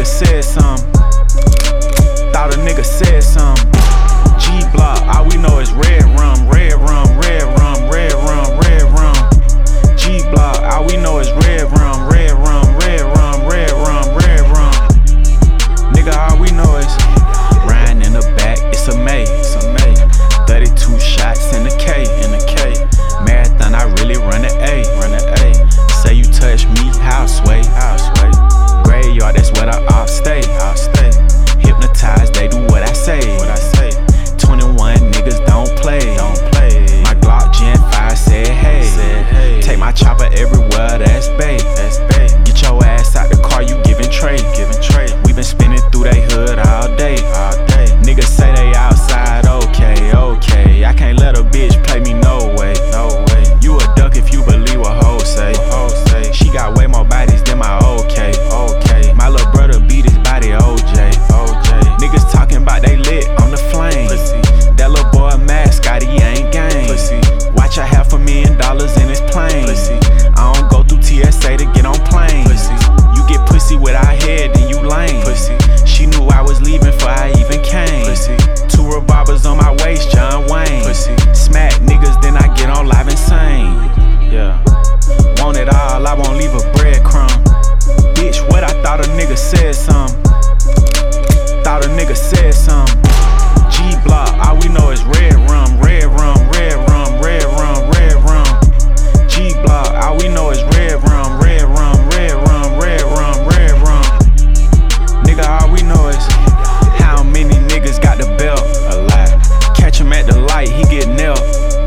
nigga said something. Thought a nigga said something. G-Block, all we know is red rum, red rum, red rum, red rum, red rum. G-Block, all we know is red rum, red rum, red rum, red rum, red rum. Nigga, all we know is riding in the back, it's a May, it's a May. 32 shots in the K, in the K. Marathon, I really run an A, run an A. Say you touch me, how sway, how sway. Graveyard, that's where the ops stay, I'll stay. Hypnotized, they do what I say, what I say. 21 niggas don't play, don't play. My Glock Gen 5 said hey, take my chopper everywhere, that's bae, that's bae. Get your ass out the car, you giving trade, giving trade. We been spinning through they hood all day, all day. Niggas say they outside, okay, okay. I can't let a bitch play me, no way, no way. You a duck if you believe what hoes say, hoes say. She got way more bodies than my okay, okay. My little brother beat his body, OJ, OJ. Niggas talking about they lit on the flame. Pussy. That little boy mascot, he ain't game. Pussy. Watch a $500,000 in his plane. Pussy. I don't go through TSA to get on plane. Pussy. You get pussy without head, then you lame. Pussy. She knew I was leaving before I even came. Pussy. 2 revolvers on my waist, John Wayne. Pussy. Smack niggas, then I get on live insane. Yeah. Want it all, I won't leave a breadcrumb. Bitch, what I thought a nigga said something. Thought a nigga said something. G-Block, all we know is red rum, red rum, red rum, red rum, red rum. G-Block, all we know is red rum, red rum, red rum, red rum, red rum. Nigga, all we know is how many niggas got the belt. A lot. Catch him at the light, he get nailed.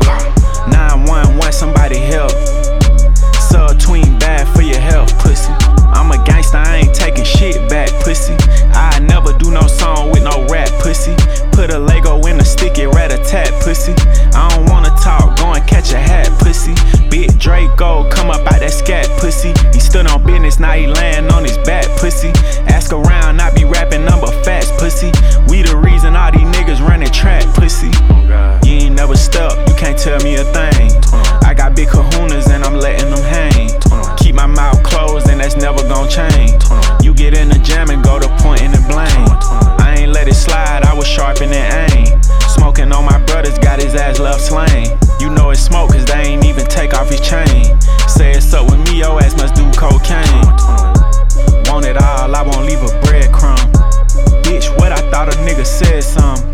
911, somebody help. Sub-tween bad for your health, pussy. I'm a gangster, I ain't taking shit back, pussy. I never do no song with no rap, pussy. Put a Lego in a sticky rat-a-tat, pussy. I don't wanna talk, go and catch a hat, pussy. Big Draco, come up out that scat, pussy. He stood on business, now he laying on his back, pussy. Ask around, I be rapping number facts, pussy. We the reason all these niggas running track, pussy. You ain't never stepped, you can't tell me a thing. I got big kahunas and I'm letting them hang. Keep my mouth closed and that's never gon' change. You get in the jam and go to pointing and blame. I ain't let it slide, I was sharpening aim. Smoking on my brothers, got his ass left slain. You know it's smoke cause they ain't even take off his chain. Say it's up with me, your ass must do cocaine. Want it all, I won't leave a breadcrumb. Bitch, what I thought a nigga said something.